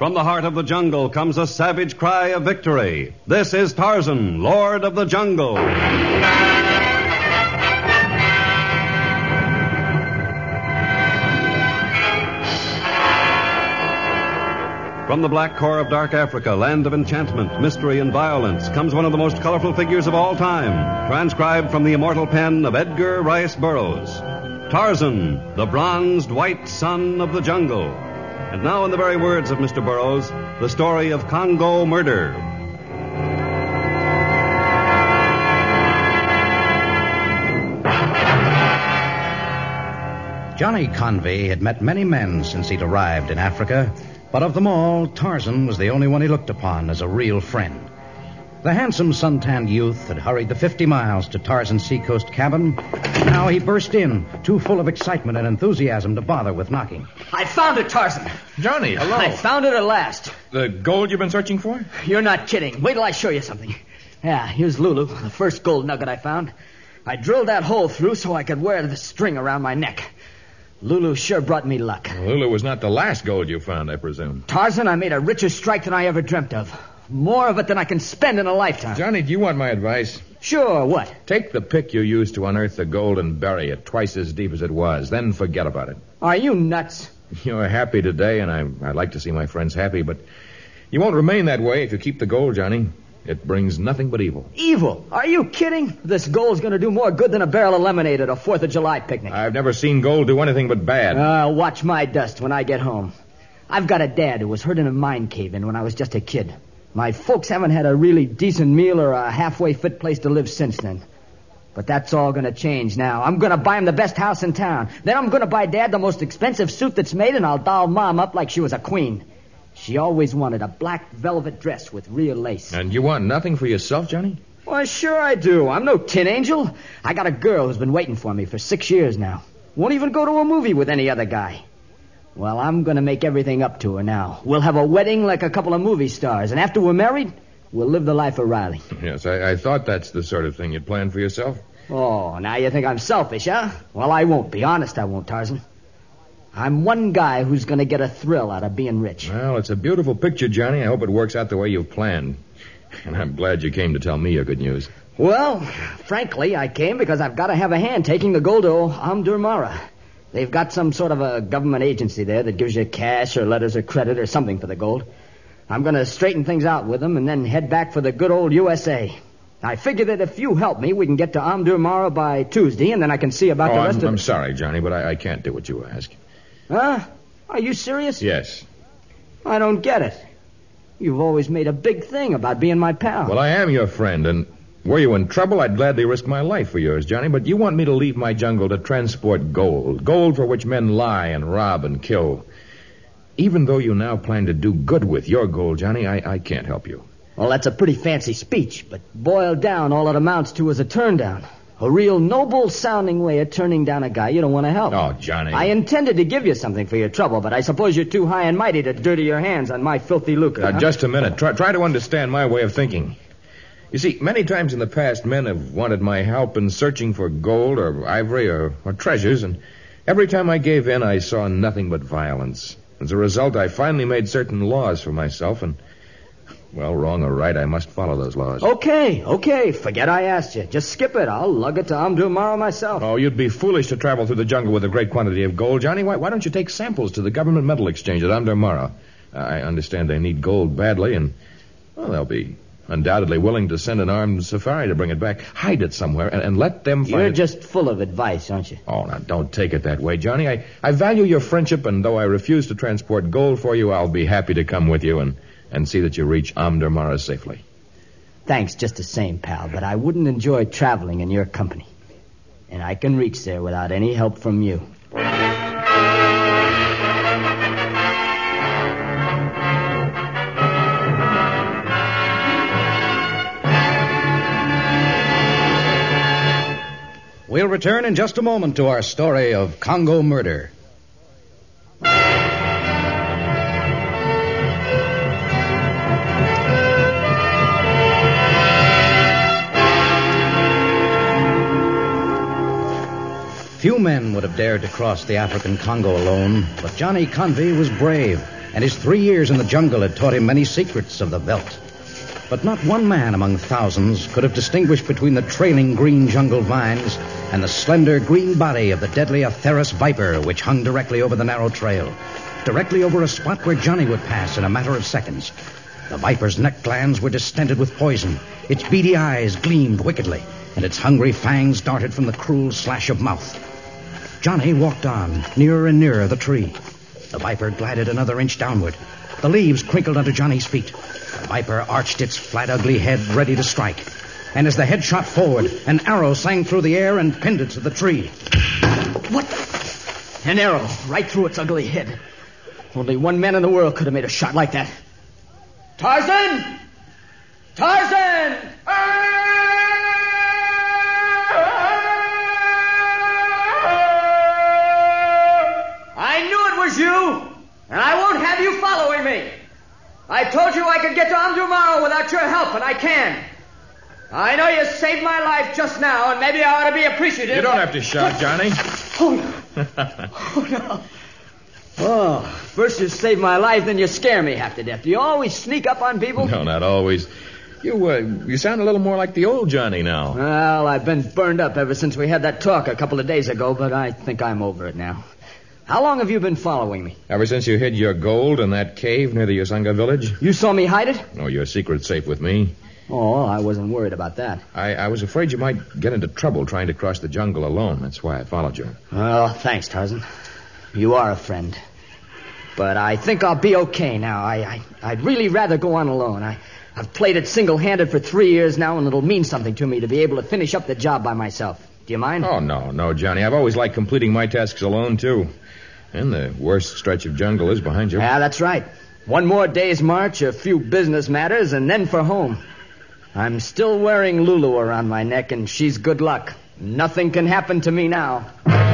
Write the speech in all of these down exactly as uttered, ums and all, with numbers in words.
From the heart of the jungle comes a savage cry of victory. This is Tarzan, Lord of the Jungle. From the black core of dark Africa, land of enchantment, mystery, and violence, comes one of the most colorful figures of all time, transcribed from the immortal pen of Edgar Rice Burroughs. Tarzan, the bronzed white son of the jungle. And now, in the very words of Mister Burroughs, the story of Congo murder. Johnny Convey had met many men since he'd arrived in Africa, but of them all, Tarzan was the only one he looked upon as a real friend. The handsome, sun-tanned youth had hurried the fifty miles to Tarzan's seacoast cabin. Now he burst in, too full of excitement and enthusiasm to bother with knocking. I found it, Tarzan. Johnny, hello. I found it at last. The gold you've been searching for? You're not kidding. Wait till I show you something. Yeah, here's Lulu, the first gold nugget I found. I drilled that hole through so I could wear the string around my neck. Lulu sure brought me luck. Well, Lulu was not the last gold you found, I presume. Tarzan, I made a richer strike than I ever dreamt of. More of it than I can spend in a lifetime. Johnny, do you want my advice? Sure, what? Take the pick you used to unearth the gold and bury it twice as deep as it was. Then forget about it. Are you nuts? You're happy today, and I, I'd like to see my friends happy, but you won't remain that way if you keep the gold, Johnny. It brings nothing but evil. Evil? Are you kidding? This gold's going to do more good than a barrel of lemonade at a fourth of July picnic. I've never seen gold do anything but bad. Uh, watch my dust when I get home. I've got a dad who was hurt in a mine cave-in when I was just a kid. My folks haven't had a really decent meal or a halfway fit place to live since then. But that's all going to change now. I'm going to buy him the best house in town. Then I'm going to buy Dad the most expensive suit that's made, and I'll doll Mom up like she was a queen. She always wanted a black velvet dress with real lace. And you want nothing for yourself, Johnny? Well, sure I do. I'm no tin angel. I got a girl who's been waiting for me for six years now. Won't even go to a movie with any other guy. Well, I'm going to make everything up to her now. We'll have a wedding like a couple of movie stars, and after we're married, we'll live the life of Riley. Yes, I, I thought that's the sort of thing you'd planned for yourself. Oh, now you think I'm selfish, huh? Well, I won't be. Honest, I won't, Tarzan. I'm one guy who's going to get a thrill out of being rich. Well, it's a beautiful picture, Johnny. I hope it works out the way you've planned. And I'm glad you came to tell me your good news. Well, frankly, I came because I've got to have a hand taking the gold to Omdurmara. They've got some sort of a government agency there that gives you cash or letters of credit or something for the gold. I'm going to straighten things out with them and then head back for the good old U S A. I figure that if you help me, we can get to Omdurmara by Tuesday, and then I can see about oh, the rest I'm, of... I'm sorry, Johnny, but I, I can't do what you ask. Huh? Are you serious? Yes. I don't get it. You've always made a big thing about being my pal. Well, I am your friend, and were you in trouble, I'd gladly risk my life for yours, Johnny, but you want me to leave my jungle to transport gold, gold for which men lie and rob and kill. Even though you now plan to do good with your gold, Johnny, I, I can't help you. Well, that's a pretty fancy speech, but boiled down, all it amounts to is a turn down. A real noble-sounding way of turning down a guy you don't want to help. Oh, Johnny. I intended to give you something for your trouble, but I suppose you're too high and mighty to dirty your hands on my filthy lucre. Now, huh? just a minute. Try, try to understand my way of thinking. You see, many times in the past, men have wanted my help in searching for gold or ivory or, or treasures, and every time I gave in, I saw nothing but violence. As a result, I finally made certain laws for myself, and, well, wrong or right, I must follow those laws. Okay, okay. Forget I asked you. Just skip it. I'll lug it to Omdurmara myself. Oh, you'd be foolish to travel through the jungle with a great quantity of gold, Johnny. Why, why don't you take samples to the government metal exchange at Omdurmara? I understand they need gold badly, and, well, they'll be undoubtedly willing to send an armed safari to bring it back. Hide it somewhere and, and let them find You're it. just full of advice, aren't you? Oh, now, don't take it that way, Johnny. I, I value your friendship, and though I refuse to transport gold for you, I'll be happy to come with you and, and see that you reach Omdurmara safely. Thanks just the same, pal, but I wouldn't enjoy traveling in your company. And I can reach there without any help from you. We'll return in just a moment to our story of Congo murder. Few men would have dared to cross the African Congo alone, but Johnny Convey was brave, and his three years in the jungle had taught him many secrets of the veldt. But not one man among thousands could have distinguished between the trailing green jungle vines and the slender green body of the deadly Atheris viper, which hung directly over the narrow trail, directly over a spot where Johnny would pass in a matter of seconds. The viper's neck glands were distended with poison. Its beady eyes gleamed wickedly, and its hungry fangs darted from the cruel slash of mouth. Johnny walked on, nearer and nearer the tree. The viper glided another inch downward. The leaves crinkled under Johnny's feet. The viper arched its flat, ugly head, ready to strike. And as the head shot forward, an arrow sang through the air and pinned it to the tree. What the? An arrow right through its ugly head. Only one man in the world could have made a shot like that. Tarzan! Tarzan! I knew it was you, and I won't have you following me. I told you I could get to Omdurman without your help, and I can. I know you saved my life just now, and maybe I ought to be appreciative. You don't have to shout, Johnny. Oh, no. Oh, no. Oh, first you save my life, then you scare me half to death. Do you always sneak up on people? No, not always. You, uh, you sound a little more like the old Johnny now. Well, I've been burned up ever since we had that talk a couple of days ago, but I think I'm over it now. How long have you been following me? Ever since you hid your gold in that cave near the Usanga village. You saw me hide it? No, your secret's safe with me. Oh, I wasn't worried about that. I, I was afraid you might get into trouble trying to cross the jungle alone. That's why I followed you. Well, thanks, Tarzan. You are a friend. But I think I'll be okay now. I, I, I'd really rather go on alone. I, I've played it single-handed for three years now, and it'll mean something to me to be able to finish up the job by myself. Do you mind? Oh, no, no, Johnny. I've always liked completing my tasks alone, too. And the worst stretch of jungle is behind you. Yeah, that's right. One more day's march, a few business matters, and then for home. I'm still wearing Lulu around my neck, and she's good luck. Nothing can happen to me now.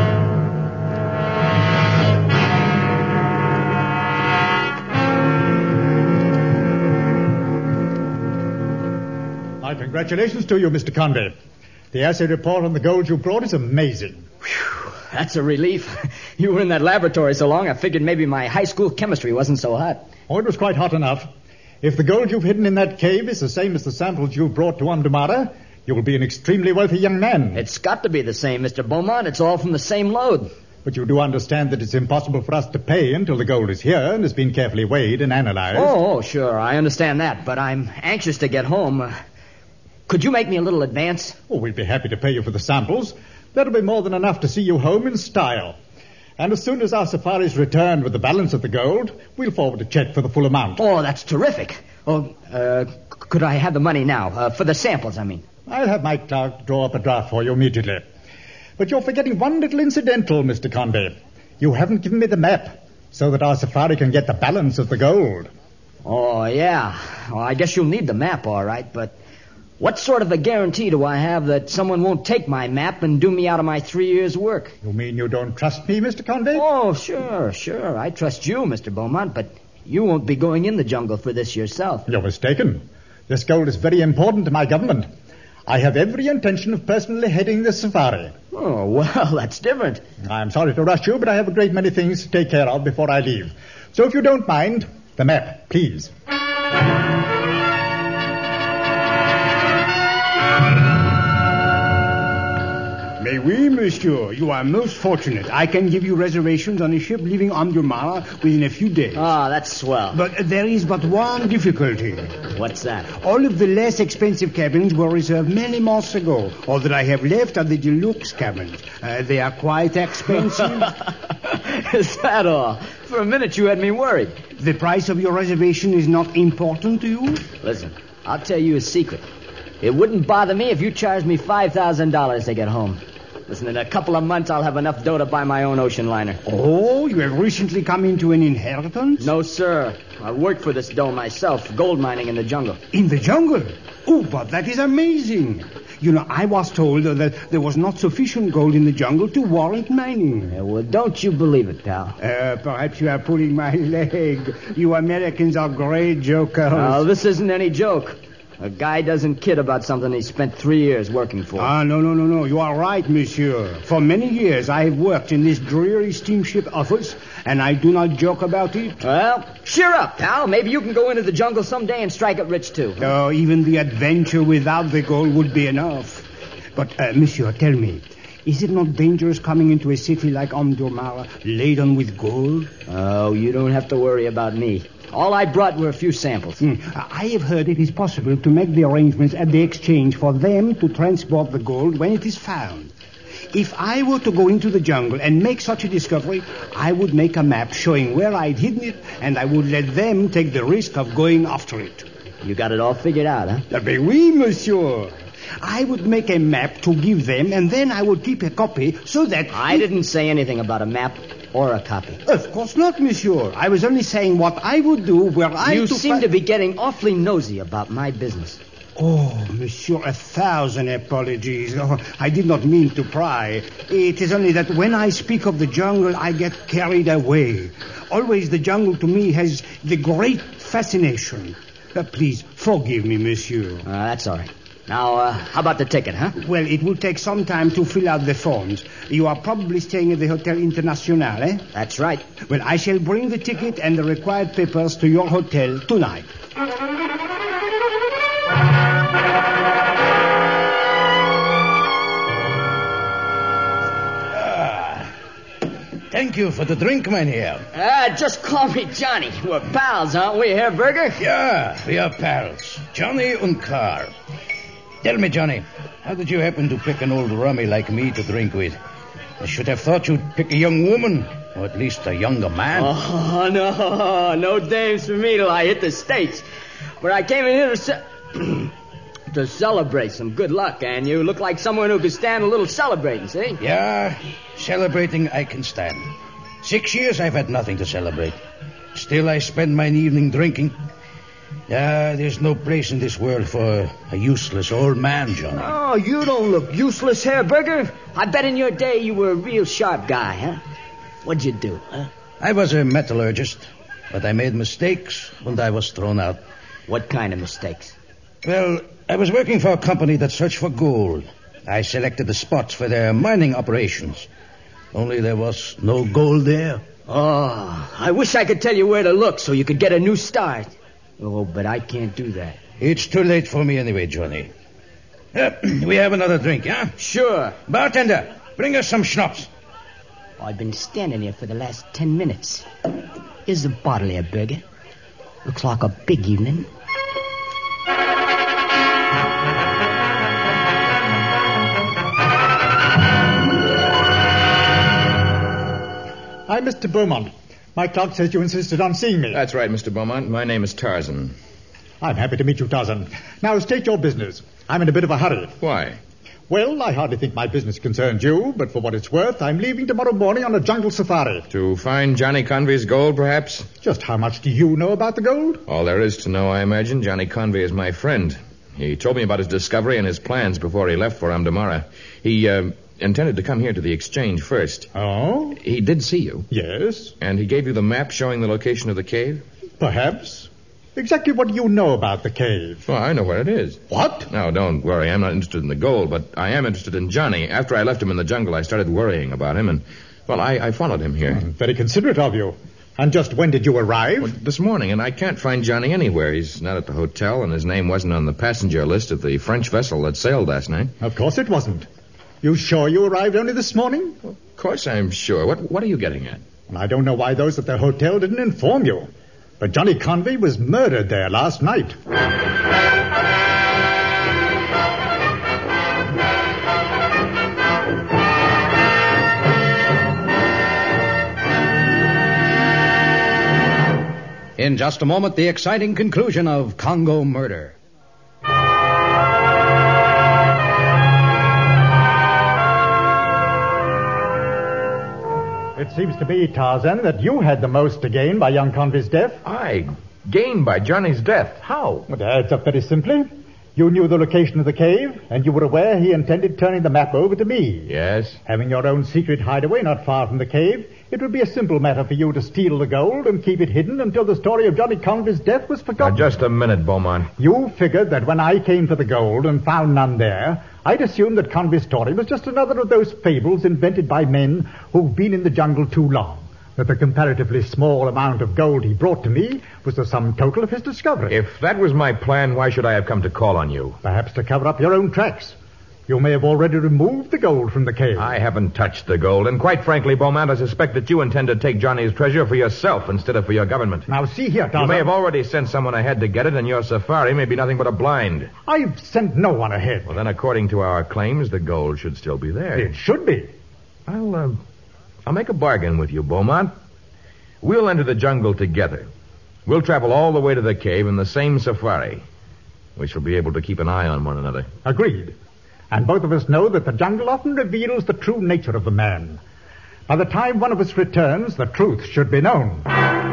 My congratulations to you, Mister Conway. The assay report on the gold you brought is amazing. Whew, that's a relief. You were in that laboratory so long, I figured maybe my high school chemistry wasn't so hot. Oh, it was quite hot enough. If the gold you've hidden in that cave is the same as the samples you brought to Amdumara, you will be an extremely wealthy young man. It's got to be the same, Mister Beaumont. It's all from the same load. But you do understand that it's impossible for us to pay until the gold is here and has been carefully weighed and analyzed. Oh, oh sure, I understand that, but I'm anxious to get home. Uh, could you make me a little advance? Oh, we'd be happy to pay you for the samples. That'll be more than enough to see you home in style. And as soon as our safari's returned with the balance of the gold, we'll forward a check for the full amount. Oh, that's terrific. Oh, uh, could I have the money now? Uh, for the samples, I mean. I'll have my clerk draw up a draft for you immediately. But you're forgetting one little incidental, Mister Conway. You haven't given me the map, so that our safari can get the balance of the gold. Oh, yeah. Well, I guess you'll need the map, all right, but what sort of a guarantee do I have that someone won't take my map and do me out of my three years' work? You mean you don't trust me, Mister Conway? Oh, sure, sure. I trust you, Mister Beaumont, but you won't be going in the jungle for this yourself. You're mistaken. This gold is very important to my government. I have every intention of personally heading the safari. Oh, well, that's different. I'm sorry to rush you, but I have a great many things to take care of before I leave. So if you don't mind, the map, please. Mais oui, monsieur. You are most fortunate. I can give you reservations on a ship leaving Omdurman within a few days. Ah, that's swell. But there is but one difficulty. What's that? All of the less expensive cabins were reserved many months ago. All that I have left are the deluxe cabins. Uh, they are quite expensive. Is that all? For a minute you had me worried. The price of your reservation is not important to you? Listen, I'll tell you a secret. It wouldn't bother me if you charged me five thousand dollars to get home. Listen, in a couple of months, I'll have enough dough to buy my own ocean liner. Oh, you have recently come into an inheritance? No, sir. I worked for this dough myself, gold mining in the jungle. In the jungle? Oh, but that is amazing. You know, I was told that there was not sufficient gold in the jungle to warrant mining. Yeah, well, don't you believe it, pal. Uh, perhaps you are pulling my leg. You Americans are great jokers. Oh, this isn't any joke. A guy doesn't kid about something he spent three years working for. Ah, no, no, no, no. You are right, monsieur. For many years I have worked in this dreary steamship office, and I do not joke about it. Well, cheer up, pal. Maybe you can go into the jungle someday and strike it rich, too. Oh, even the adventure without the gold would be enough. But, uh, monsieur, tell me, is it not dangerous coming into a city like Omdurman laden with gold? Oh, you don't have to worry about me. All I brought were a few samples. Mm. I have heard it is possible to make the arrangements at the exchange for them to transport the gold when it is found. If I were to go into the jungle and make such a discovery, I would make a map showing where I'd hidden it, and I would let them take the risk of going after it. You got it all figured out, huh? Ah, ben oui, monsieur. I would make a map to give them, and then I would keep a copy so that... I didn't say anything about a map or a copy. Of course not, monsieur. I was only saying what I would do were I You to seem fi- to be getting awfully nosy about my business. Oh, monsieur, a thousand apologies. Oh, I did not mean to pry. It is only that when I speak of the jungle, I get carried away. Always the jungle to me has the great fascination. Uh, please, forgive me, monsieur. Uh, that's all right. Now, uh, how about the ticket, huh? Well, it will take some time to fill out the forms. You are probably staying at the Hotel International, eh? That's right. Well, I shall bring the ticket and the required papers to your hotel tonight. Thank you for the drink, mynheer. Ah, just call me Johnny. We're pals, aren't we, Herr Berger? Yeah, we are pals. Johnny and Carl. Tell me, Johnny, how did you happen to pick an old rummy like me to drink with? I should have thought you'd pick a young woman, or at least a younger man. Oh, no. No dames for me till I hit the States. But I came in here to, ce- to celebrate some good luck, and you look like someone who could stand a little celebrating, see? Yeah, celebrating I can stand. Six years I've had nothing to celebrate. Still I spend my evening drinking. Yeah, there's no place in this world for a useless old man, Johnny. Oh, you don't look useless, Herr Berger. I bet in your day you were a real sharp guy, huh? What'd you do, huh? I was a metallurgist, but I made mistakes and I was thrown out. What kind of mistakes? Well, I was working for a company that searched for gold. I selected the spots for their mining operations. Only there was no gold there. Oh, I wish I could tell you where to look so you could get a new start. Oh, but I can't do that. It's too late for me anyway, Johnny. Uh, we have another drink, huh? Sure. Bartender, bring us some schnapps. I've been standing here for the last ten minutes. Here's a bottle here, Berger. Looks like a big evening. I'm Mister Beaumont. My clerk says you insisted on seeing me. That's right, Mister Beaumont. My name is Tarzan. I'm happy to meet you, Tarzan. Now, state your business. I'm in a bit of a hurry. Why? Well, I hardly think my business concerns you, but for what it's worth, I'm leaving tomorrow morning on a jungle safari. To find Johnny Convey's gold, perhaps? Just how much do you know about the gold? All there is to know, I imagine. Johnny Convey is my friend. He told me about his discovery and his plans before he left for Amdamara. He uh, intended to come here to the exchange first. Oh? He did see you. Yes. And he gave you the map showing the location of the cave? Perhaps. Exactly what do you know about the cave? Well, I know where it is. What? No, don't worry. I'm not interested in the gold, but I am interested in Johnny. After I left him in the jungle, I started worrying about him, and, well, I, I followed him here. Hmm, very considerate of you. And just when did you arrive? Well, this morning, and I can't find Johnny anywhere. He's not at the hotel, and his name wasn't on the passenger list of the French vessel that sailed last night. Of course it wasn't. You sure you arrived only this morning? Well, of course I'm sure. What, what are you getting at? Well, I don't know why those at the hotel didn't inform you. But Johnny Convey was murdered there last night. In just a moment, the exciting conclusion of Congo Murder. It seems to me, Tarzan, that you had the most to gain by young Convey's death. I gained by Johnny's death. How? Well, it adds up very simply. You knew the location of the cave, and you were aware he intended turning the map over to me. Yes? Having your own secret hideaway not far from the cave, it would be a simple matter for you to steal the gold and keep it hidden until the story of Johnny Convey's death was forgotten. Now, just a minute, Beaumont. You figured that when I came for the gold and found none there, I'd assumed that Convey's story was just another of those fables invented by men who've been in the jungle too long. That the comparatively small amount of gold he brought to me was the sum total of his discovery. If that was my plan, why should I have come to call on you? Perhaps to cover up your own tracks. You may have already removed the gold from the cave. I haven't touched the gold, and quite frankly, Beaumont, I suspect that you intend to take Johnny's treasure for yourself instead of for your government. Now, see here, Tarzan. You may have already sent someone ahead to get it, and your safari may be nothing but a blind. I've sent no one ahead. Well, then, according to our claims, the gold should still be there. It should be. I'll, uh, I'll make a bargain with you, Beaumont. We'll enter the jungle together. We'll travel all the way to the cave in the same safari. We shall be able to keep an eye on one another. Agreed. And both of us know that the jungle often reveals the true nature of the man. By the time one of us returns, the truth should be known.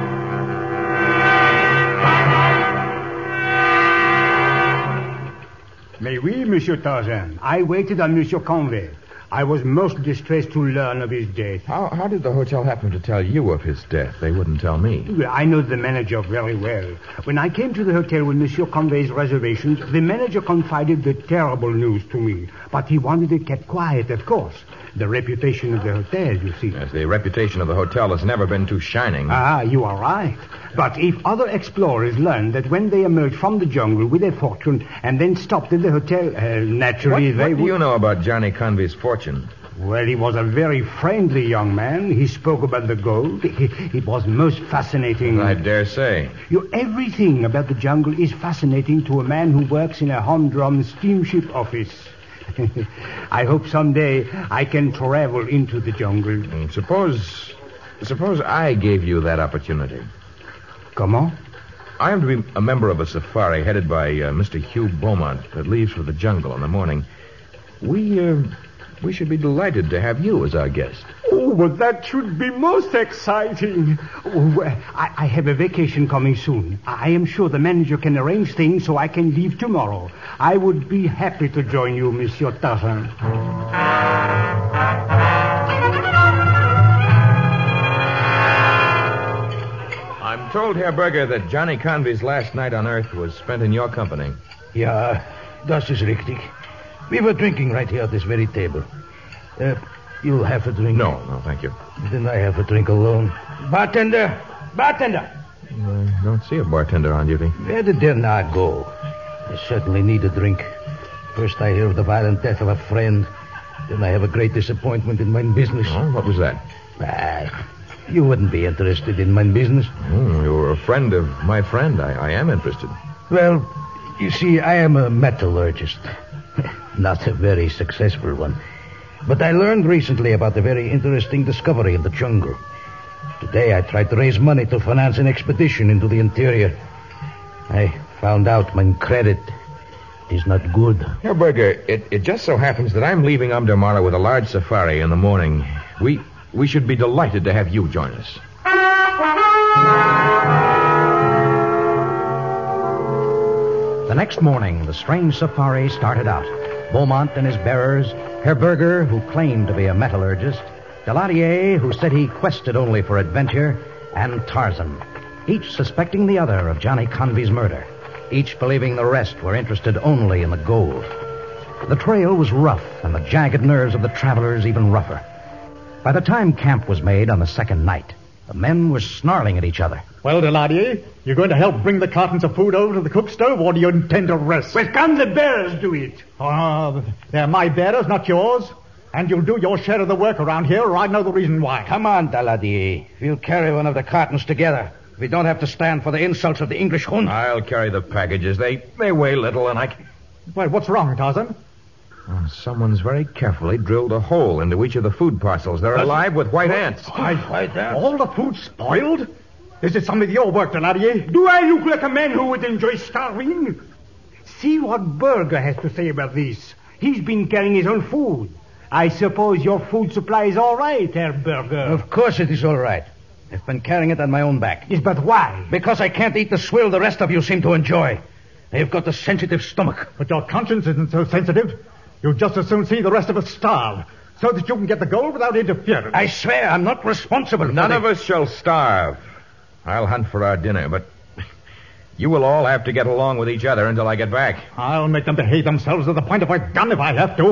Mais oui, Monsieur Tarzan. I waited on Monsieur Convey. I was most distressed to learn of his death. How, how did the hotel happen to tell you of his death? They wouldn't tell me. I know the manager very well. When I came to the hotel with Monsieur Convey's reservations, the manager confided the terrible news to me. But he wanted it kept quiet, of course. The reputation of the hotel, you see. Yes, the reputation of the hotel has never been too shining. Ah, you are right. But if other explorers learn that when they emerge from the jungle with their fortune and then stopped at the hotel, uh, naturally what, they what do would... you know about Johnny Convey's fortune? Well, he was a very friendly young man. He spoke about the gold. It was most fascinating. I dare say. You, everything about the jungle is fascinating to a man who works in a humdrum steamship office. I hope someday I can travel into the jungle. Mm, Suppose, suppose I gave you that opportunity. Comment? I am to be a member of a safari headed by uh, Mister Hugh Beaumont that leaves for the jungle in the morning. We, uh, we should be delighted to have you as our guest. Oh, but that should be most exciting. Oh, I, I have a vacation coming soon. I am sure the manager can arrange things so I can leave tomorrow. I would be happy to join you, Monsieur Tarzan. I'm told, Herr Berger, that Johnny Convey's last night on Earth was spent in your company. Ja, das ist richtig. We were drinking right here at this very table. Uh, you'll have a drink? No, no, thank you. Then I have a drink alone. Bartender! Bartender! I don't see a bartender on duty. Where did they not go? I certainly need a drink. First I hear of the violent death of a friend. Then I have a great disappointment in my business. Oh, what was that? Ah, you wouldn't be interested in my business. Oh, you're a friend of my friend. I, I am interested. Well, you see, I am a metallurgist. Not a very successful one. But I learned recently about a very interesting discovery in the jungle. Today I tried to raise money to finance an expedition into the interior. I found out my credit is not good. Herr Berger, it, it just so happens that I'm leaving Amdamara with a large safari in the morning. We we should be delighted to have you join us. The next morning, the strange safari started out. Beaumont and his bearers, Herr Berger, who claimed to be a metallurgist, Daladier, who said he quested only for adventure, and Tarzan, each suspecting the other of Johnny Convey's murder, each believing the rest were interested only in the gold. The trail was rough, and the jagged nerves of the travelers even rougher. By the time camp was made on the second night, the men were snarling at each other. Well, Daladier, you going to help bring the cartons of food over to the cook stove, or do you intend to rest? Well, can the bearers do it? Oh, they're my bearers, not yours. And you'll do your share of the work around here, or I know the reason why. Come on, Daladier. We'll carry one of the cartons together. We don't have to stand for the insults of the English Hun. I'll carry the packages. They they weigh little, and I can... Well, what's wrong, Tarzan? Oh, someone's very carefully drilled a hole into each of the food parcels. They're alive with white ants. White ants? All the food spoiled? Is it some of your work, Daladier? Do I look like a man who would enjoy starving? See what Berger has to say about this. He's been carrying his own food. I suppose your food supply is all right, Herr Berger. Of course it is all right. I've been carrying it on my own back. Yes, but why? Because I can't eat the swill the rest of you seem to enjoy. They've got a sensitive stomach. But your conscience isn't so sensitive. You'd just as soon see the rest of us starve, so that you can get the gold without interference. I swear I'm not responsible for None the... of us shall starve. I'll hunt for our dinner, but you will all have to get along with each other until I get back. I'll make them behave themselves to the point of a gun if I have to.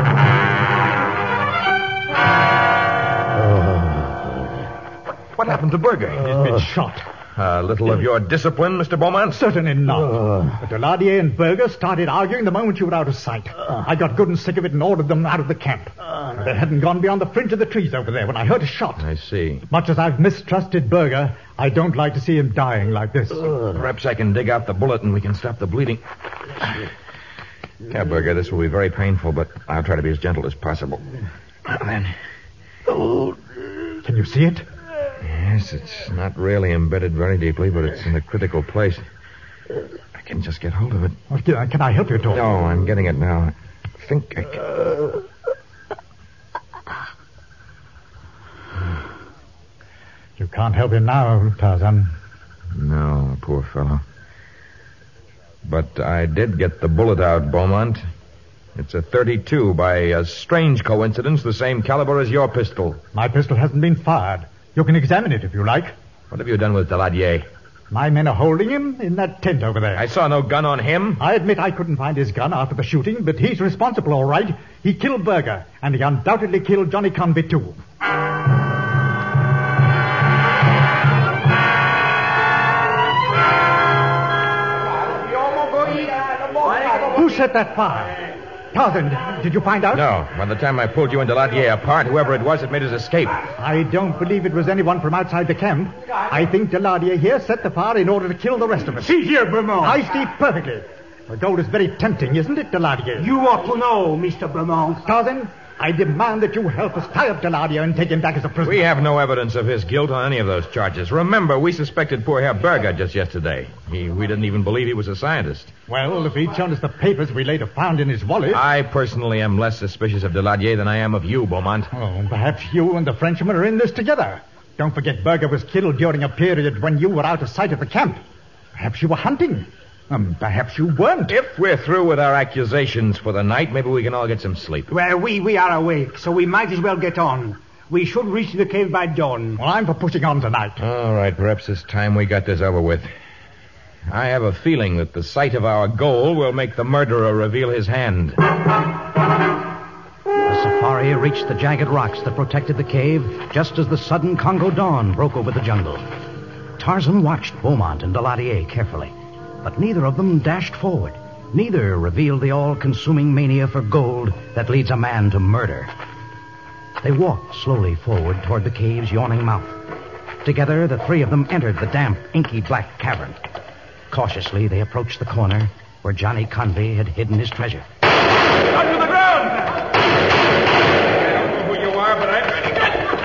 Oh. What happened to Berger? He's been shot. A little of your discipline, Mister Beaumont? Certainly not. Uh. But Deladier and Berger started arguing the moment you were out of sight. Uh. I got good and sick of it and ordered them out of the camp. Uh. They hadn't gone beyond the fringe of the trees over there when I heard a shot. I see. Much as I've mistrusted Berger, I don't like to see him dying like this. Uh. Perhaps I can dig out the bullet and we can stop the bleeding. Yeah, Berger, this will be very painful, but I'll try to be as gentle as possible. Then. Oh. Can you see it? Yes, it's not really embedded very deeply, but it's in a critical place. I can just get hold of it. Well, can, can I help you, Tom? No, I'm getting it now. I think I can. You can't help him now, Tarzan. No, poor fellow. But I did get the bullet out, Beaumont. It's a thirty-two, by a strange coincidence, the same caliber as your pistol. My pistol hasn't been fired. You can examine it if you like. What have you done with Deladier? My men are holding him in that tent over there. I saw no gun on him. I admit I couldn't find his gun after the shooting, but he's responsible, all right. He killed Berger, and he undoubtedly killed Johnny Convey, too. Who set that fire? Tarzan, did you find out? No. By the time I pulled you and Deladier apart, whoever it was had made his escape. I don't believe it was anyone from outside the camp. I think Deladier here set the fire in order to kill the rest of us. See here, Beaumont. I see perfectly. The gold is very tempting, isn't it, Deladier? You ought to know, Mister Beaumont. Tarzan, I demand that you help us tie up Deladier and take him back as a prisoner. We have no evidence of his guilt on any of those charges. Remember, we suspected poor Herr Berger just yesterday. He, we didn't even believe he was a scientist. Well, if he'd shown us the papers we later found in his wallet... I personally am less suspicious of Deladier than I am of you, Beaumont. Oh, perhaps you and the Frenchman are in this together. Don't forget Berger was killed during a period when you were out of sight of the camp. Perhaps you were hunting. Um, perhaps you weren't. If we're through with our accusations for the night, maybe we can all get some sleep. Well, we, we are awake, so we might as well get on. We should reach the cave by dawn. Well, I'm for pushing on tonight. All right, perhaps it's time we got this over with. I have a feeling that the sight of our goal will make the murderer reveal his hand. The safari reached the jagged rocks that protected the cave just as the sudden Congo dawn broke over the jungle. Tarzan watched Beaumont and Deladier carefully, but neither of them dashed forward. Neither revealed the all-consuming mania for gold that leads a man to murder. They walked slowly forward toward the cave's yawning mouth. Together, the three of them entered the damp, inky black cavern. Cautiously, they approached the corner where Johnny Convey had hidden his treasure. Out to the ground! I don't know who you are, but I'm ready.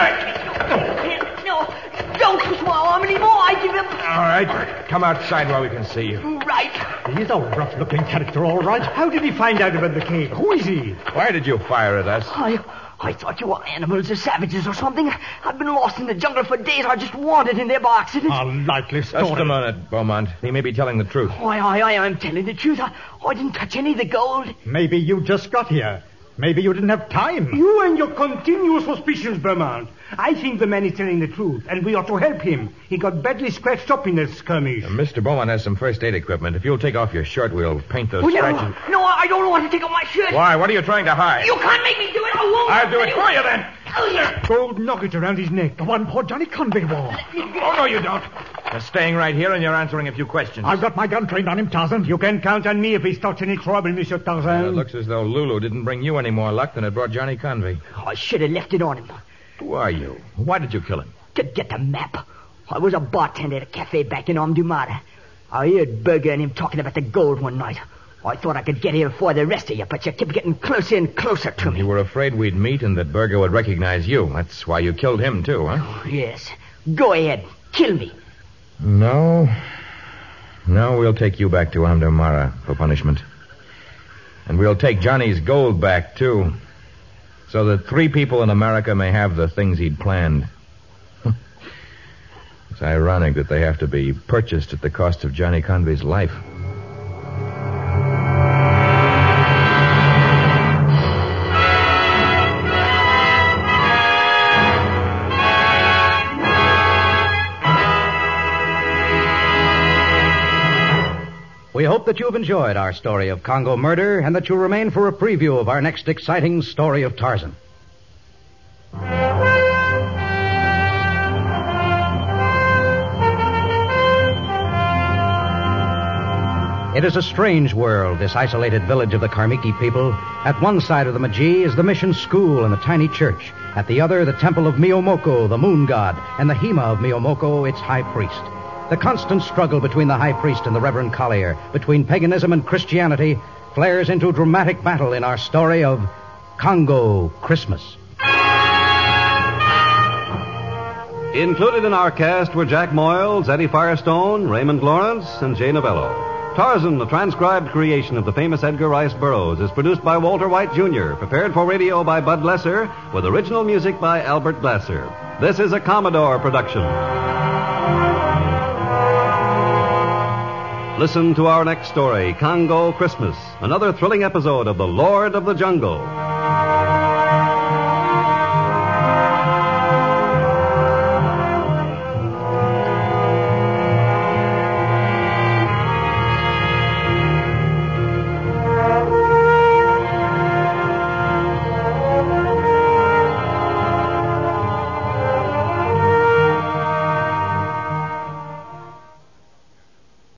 No, don't swallow him anymore. I give him... All right, come outside while we can see you. Right. He's a rough-looking character, all right. How did he find out about the cave? Who is he? Why did you fire at us? I... I thought you were animals or savages or something. I've been lost in the jungle for days. I just wandered in there by accident. A likely story. Just a minute, Beaumont. He may be telling the truth. Why, I, I, I'm telling the truth. I, I didn't touch any of the gold. Maybe you just got here. Maybe you didn't have time. You and your continual suspicions, Beaumont. I think the man is telling the truth, and we ought to help him. He got badly scratched up in that skirmish. Uh, Mister Beaumont has some first aid equipment. If you'll take off your shirt, we'll paint those Oh, no, scratches. no, I don't want to take off my shirt. Why? What are you trying to hide? You can't make me do it. I won't. I'll do it for you, then. Gold nugget around his neck. The one poor Johnny Convey wore. Oh, no, you don't. You're staying right here, and you're answering a few questions. I've got my gun trained on him, Tarzan. You can count on me if he starts any trouble, Monsieur Tarzan. Well, it looks as though Lulu didn't bring you any more luck than it brought Johnny Convey. I should have left it on him. Who are you? Why did you kill him? To get the map. I was a bartender at a cafe back in Omdumara. I heard Berger and him talking about the gold one night. I thought I could get here before the rest of you, but you kept getting closer and closer to me. You were afraid we'd meet and that Berger would recognize you. That's why you killed him, too, huh? Oh, yes. Go ahead. Kill me. No. No, we'll take you back to Amdamara for punishment. And we'll take Johnny's gold back, too. So that three people in America may have the things he'd planned. It's ironic that they have to be purchased at the cost of Johnny Convey's life. that you've enjoyed our story of Congo murder and that you'll remain for a preview of our next exciting story of Tarzan. It is a strange world, this isolated village of the Karmiki people. At one side of the Maji is the mission school and the tiny church. At the other, the temple of Miyomoko, the moon god, and the Hema of Miyomoko, its high priest. The constant struggle between the high priest and the Reverend Collier, between paganism and Christianity, flares into dramatic battle in our story of Congo Christmas. Included in our cast were Jack Moyles, Eddie Firestone, Raymond Lawrence, and Jay Novello. Tarzan, the transcribed creation of the famous Edgar Rice Burroughs, is produced by Walter White, Junior, prepared for radio by Bud Lesser, with original music by Albert Glasser. This is a Commodore production. Listen to our next story, Congo Christmas, another thrilling episode of The Lord of the Jungle.